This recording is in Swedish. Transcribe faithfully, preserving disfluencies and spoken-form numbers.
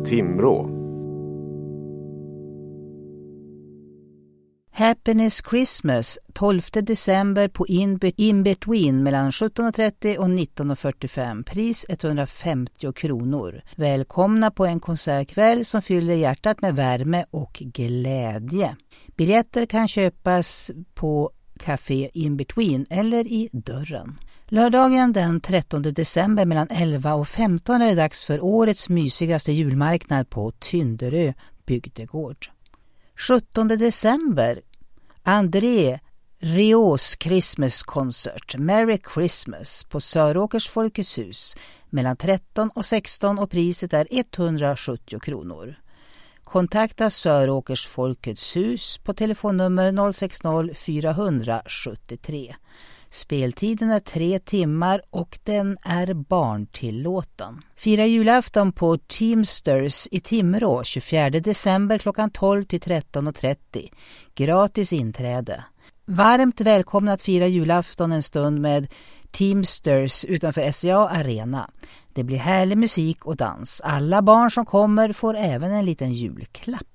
Timrå. Happiness Christmas tolfte december på In-Between mellan sjutton och trettio och nitton och fyrtiofem. Pris etthundrafemtio kronor. Välkomna på en konsertkväll som fyller hjärtat med värme och glädje. Biljetter kan köpas på Café In-Between eller i dörren. Lördagen den trettonde december mellan elva och femton är det dags för årets mysigaste julmarknad på Tynderö bygdegård. sjuttonde december, André Rios Christmas Concert, Merry Christmas på Söråkers Folkets hus mellan tretton och sexton och priset är etthundrasjuttio kronor. Kontakta Söråkers Folkets hus på telefonnummer noll sex noll fyra sju tre. Speltiden är tre timmar och den är barntillåten. Fira julafton på Teamsters i Timrå tjugofjärde december klockan tolv till tretton och trettio. Gratis inträde. Varmt välkomna att fira julafton en stund med Teamsters utanför S C A Arena. Det blir härlig musik och dans. Alla barn som kommer får även en liten julklapp.